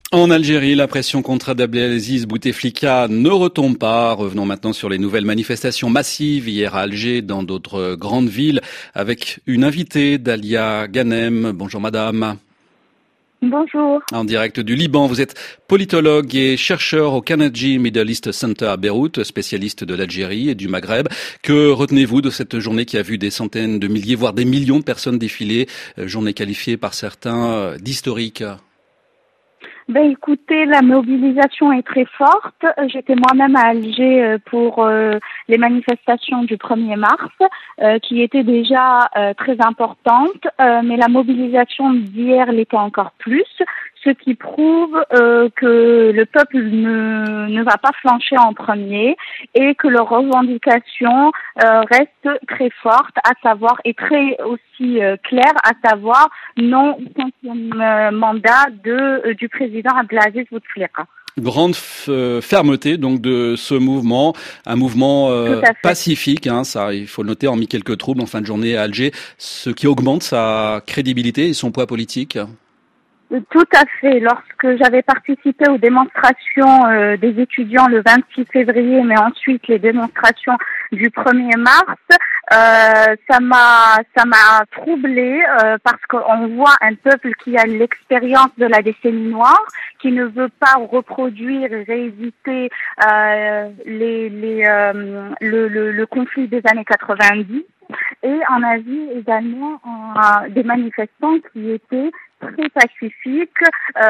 En Algérie, la pression contre Abdelaziz Bouteflika ne retombe pas. Revenons maintenant sur les nouvelles manifestations massives hier à Alger, dans d'autres grandes villes, avec une invitée, Dalia Ghanem. Bonjour madame. Bonjour. En direct du Liban, vous êtes politologue et chercheur au Carnegie Middle East Center à Beyrouth, spécialiste de l'Algérie et du Maghreb. Que retenez-vous de cette journée qui a vu des centaines de milliers, voire des millions de personnes défiler, journée qualifiée par certains d'historique? Écoutez, la mobilisation est très forte. J'étais moi-même à Alger pour les manifestations du 1er mars, qui étaient déjà très importantes, mais la mobilisation d'hier l'était encore plus, ce qui prouve que le peuple ne va pas flancher en premier et que leurs revendications restent très fortes, à savoir, et très aussi claires, à savoir non au 5e mandat du président Abdelaziz Bouteflika. Grande fermeté donc de ce mouvement, un mouvement pacifique, ça il faut le noter, hormis quelques troubles en fin de journée à Alger, ce qui augmente sa crédibilité et son poids politique. Tout à fait. Lorsque j'avais participé aux démonstrations des étudiants le 26 février, mais ensuite les démonstrations du 1er mars, ça m'a troublée parce qu'on voit un peuple qui a l'expérience de la décennie noire, qui ne veut pas reproduire et rééditer le conflit des années 90. Et on a vu également des manifestants qui étaient très pacifiques,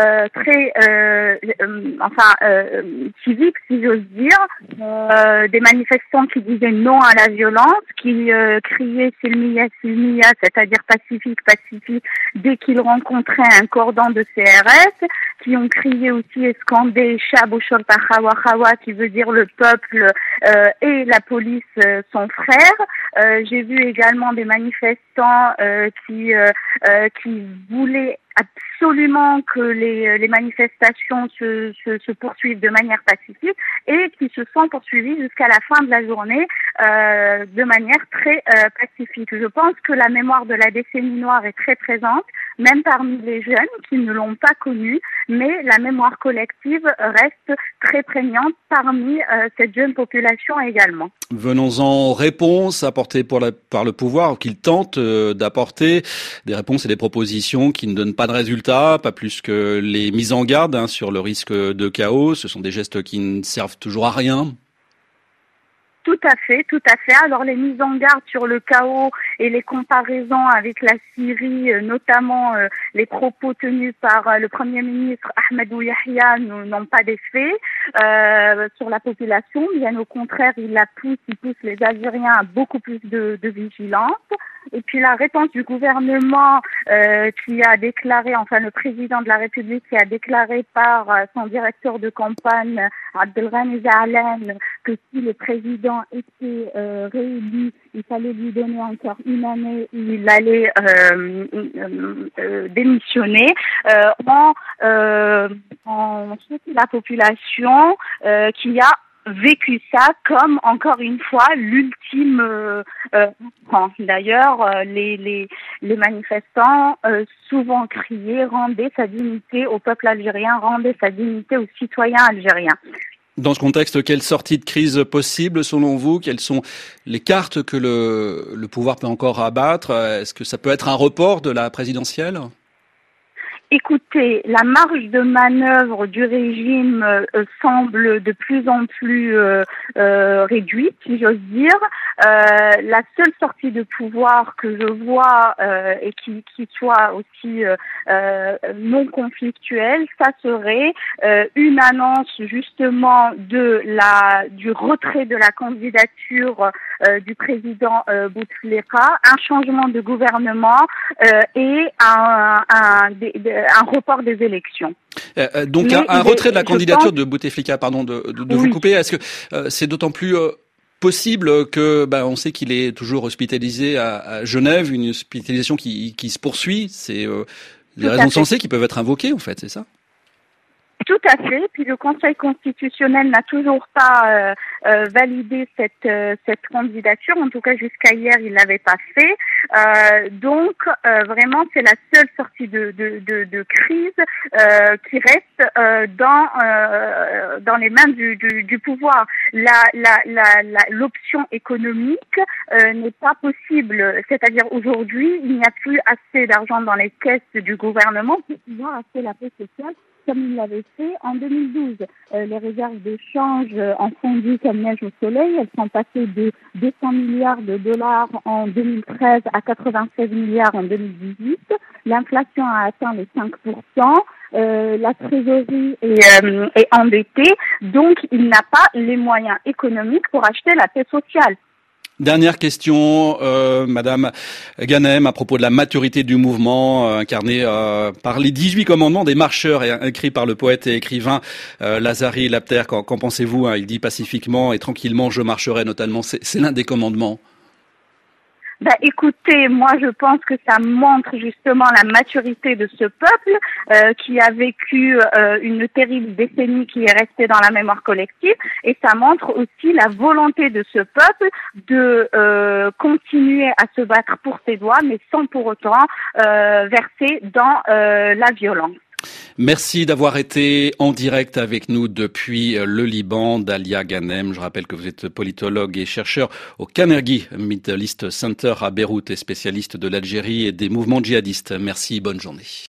civiques si j'ose dire, des manifestants qui disaient non à la violence, qui criaient Silmiya, Silmiya, c'est-à-dire pacifique, pacifique, dès qu'ils rencontraient un cordon de CRS, qui ont crié aussi et scandé Shab ou Shorta Khawa Khawa, qui veut dire le peuple et la police sont frères. J'ai vu également des manifestants qui voulaient absolument que les manifestations se poursuivent de manière pacifique et qui se sont poursuivies jusqu'à la fin de la journée de manière très pacifique. Je pense que la mémoire de la décennie noire est très présente, même parmi les jeunes qui ne l'ont pas connue, mais la mémoire collective reste très prégnante parmi cette jeune population également. Venons-en aux réponses apportées par le pouvoir, qu'il tente d'apporter des réponses et des propositions qui ne donnent pas de résultats, pas plus que les mises en garde sur le risque de chaos. Ce sont des gestes qui ne servent toujours à rien. Tout à fait, tout à fait. Alors les mises en garde sur le chaos et les comparaisons avec la Syrie, notamment les propos tenus par le Premier ministre Ahmadou Yahya n'ont pas d'effet sur la population. Bien au contraire, il pousse les Algériens à beaucoup plus de vigilance. Et puis la réponse du gouvernement qui a déclaré, enfin le président de la République qui a déclaré par son directeur de campagne Abdelghani Zaalan que si le président était réélu, il fallait lui donner encore une année où il allait démissionner. On soutient la population qui a vécu ça comme, encore une fois, l'ultime D'ailleurs, les manifestants souvent criaient « rendez sa dignité au peuple algérien, rendez sa dignité aux citoyens algériens ». Dans ce contexte, quelle sortie de crise possible selon vous? Quelles sont les cartes que le pouvoir peut encore abattre? Est-ce que ça peut être un report de la présidentielle? Écoutez, la marge de manœuvre du régime semble de plus en plus réduite, si j'ose dire. La seule sortie de pouvoir que je vois et qui soit aussi non conflictuelle, ça serait une annonce justement du retrait de la candidature du président Bouteflika, un changement de gouvernement et un report des élections. Donc un retrait de la candidature de Bouteflika, pardon de vous couper, est-ce que c'est d'autant plus possible que on sait qu'il est toujours hospitalisé à Genève, une hospitalisation qui se poursuit, c'est des raisons sensées qui peuvent être invoquées en fait, c'est ça? Tout à fait. Puis le Conseil constitutionnel n'a toujours pas validé cette candidature. En tout cas, jusqu'à hier, il l'avait pas fait. Donc, vraiment, c'est la seule sortie de crise qui reste dans les mains du pouvoir. L'option économique n'est pas possible. C'est-à-dire aujourd'hui, il n'y a plus assez d'argent dans les caisses du gouvernement pour pouvoir acheter la paix sociale comme il l'avait fait en 2012. Les réserves de change ont fondu comme neige au soleil. Elles sont passées de 200 milliards de dollars en 2013 à 96 milliards en 2018. L'inflation a atteint les 5%. La trésorerie est endettée. Donc, il n'a pas les moyens économiques pour acheter la paix sociale. Dernière question, Madame Ghanem, à propos de la maturité du mouvement incarné par les 18 commandements des marcheurs et écrit par le poète et écrivain Lazari Lapter. Qu'en pensez-vous? Il dit pacifiquement et tranquillement, je marcherai notamment. C'est l'un des commandements. Écoutez, moi je pense que ça montre justement la maturité de ce peuple qui a vécu une terrible décennie qui est restée dans la mémoire collective, et ça montre aussi la volonté de ce peuple de continuer à se battre pour ses droits, mais sans pour autant verser dans la violence. Merci d'avoir été en direct avec nous depuis le Liban, Dalia Ghanem. Je rappelle que vous êtes politologue et chercheur au Carnegie Middle East Center à Beyrouth et spécialiste de l'Algérie et des mouvements djihadistes. Merci, bonne journée.